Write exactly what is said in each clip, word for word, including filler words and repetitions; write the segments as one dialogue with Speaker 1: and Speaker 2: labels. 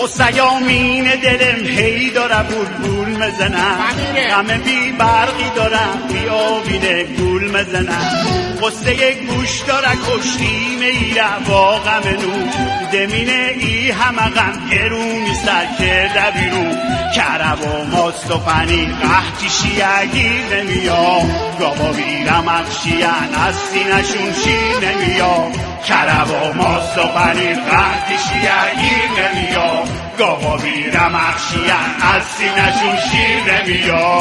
Speaker 1: قصیامین دلم هی داره بول بول مزنم غم بی برقی دارم بی آبینه گول مزنم قصه گوش داره کشتی میره با غم نو دمینه ای همه غم گرونی سر کرده بیرون کرب و ماست و پنیر قحطی شیعگیر نمیا گابا بیرم اخشیان از سینشون شیر نمیا کرب و ماست و پنیر قحطی شیعگیر نمیا گابا بیرم اخشیان از سینشون شیر نمیا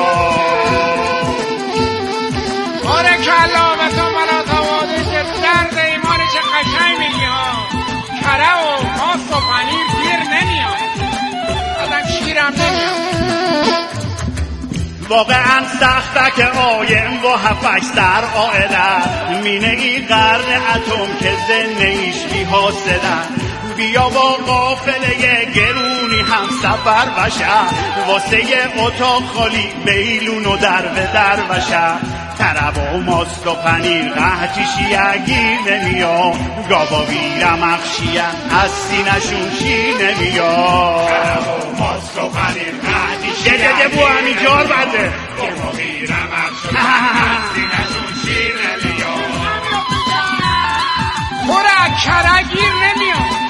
Speaker 2: آره کلا و تو ملا تواده که درد ایمانی چه قشنگ میگی ها کره و ماست و پنیر گیر نمیاد ازم شیرم نمیاد
Speaker 1: واقعا سخته که آیم و هفش در آئله مینه ای قرن اتم که زنیش بی حاصله بیا با قافله گرونی هم سفر بشه واسه اتاق خالی بیلون و در به در بشه کرب و ماست و پنیر قحطی شیعگیر نمیا گابا بیرم اخشیان از سینشون شیر نمیا کرب و ماست و پنیر قحطی شیعگیر بو همین جار بده گابا بیرم اخشیان از سینشون شیر نمیا
Speaker 2: خوره کره گیر نمیاد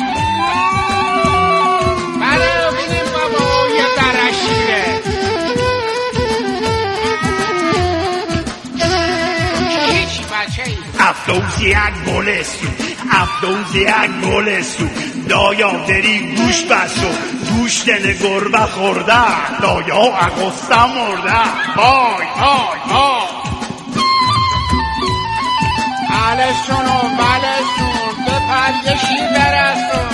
Speaker 2: بله بینیم بابا یه درشیره هیچی بچه ای
Speaker 1: افدوز یک گلستو افدوز یک گلستو دایا دری گوش بسو گوشت گربه خورده دایا اگسته مرده بای بای بای
Speaker 2: بلشون و بلشون به پردشی برسون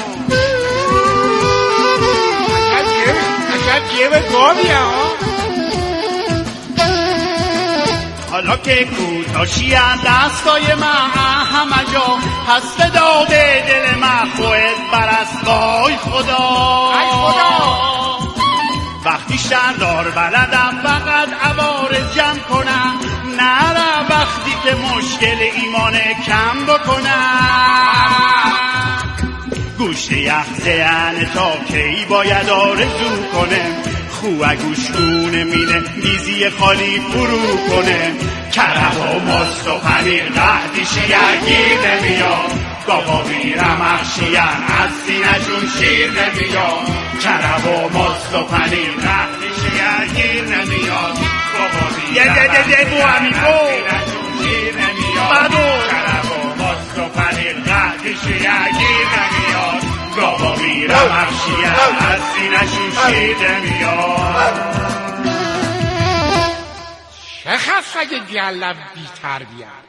Speaker 2: عجب جیب گابیه ها
Speaker 1: حالا که کوتاشی دستای من همه جا پس به داده دل من خواهد برست وای خدا
Speaker 2: ای خدا
Speaker 1: وقتی شهردار بلدم فقط عوارض جمع کنم نره وقتی که مشکل ایمان کم بکنم گوشت یخ زیانه تا کی باید آرزو کنم خواه گوشگونه مینه دیزی خالی فرو کنه کرب و ماست و پنیر قحطی شیعگیر نمیاد گابا بیرم اخشیان از سینشون شیر نمیاد کرب و ماست و پنیر قحطی شیعگیر نمیاد گابا بیرم اخشیان از سینشون شیر نمیاد کرب و ماست و پنیر قحطی شیعگیر نمیاد گابا بیرم اخشیان از سینشون شیر نمیاد
Speaker 2: چه خست اگه گلب بی تربیت